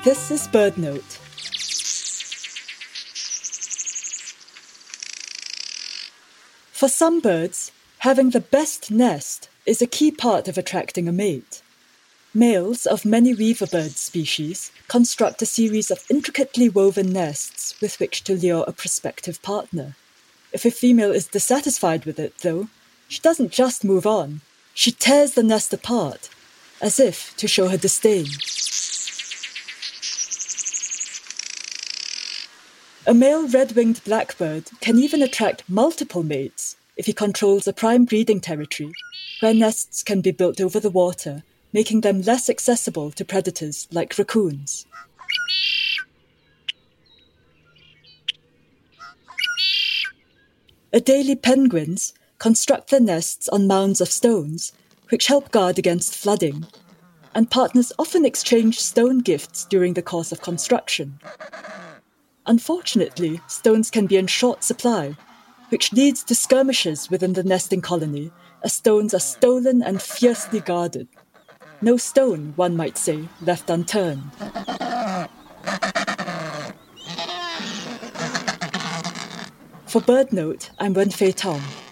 This is BirdNote. For some birds, having the best nest is a key part of attracting a mate. Males of many weaverbird species construct a series of intricately woven nests with which to lure a prospective partner. If a female is dissatisfied with it, though, she doesn't just move on. She tears the nest apart, as if to show her disdain. A male red-winged blackbird can even attract multiple mates if he controls a prime breeding territory, where nests can be built over the water, making them less accessible to predators like raccoons. Adelie penguins construct their nests on mounds of stones, which help guard against flooding, and partners often exchange stone gifts during the course of construction. Unfortunately, stones can be in short supply, which leads to skirmishes within the nesting colony, as stones are stolen and fiercely guarded. No stone, one might say, left unturned. For BirdNote, I'm Wenfei Tong.